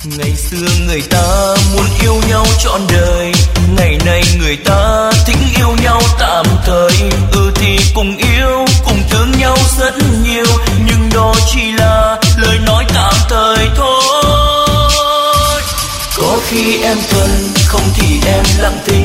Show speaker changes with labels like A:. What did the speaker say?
A: Ngày xưa người ta muốn yêu nhau trọn đời, ngày nay người ta thích yêu nhau tạm thời. Thì cùng yêu cùng thương nhau rất nhiều, nhưng đó chỉ là lời nói tạm thời thôi. Có khi em cần, không thì em lặng thinh.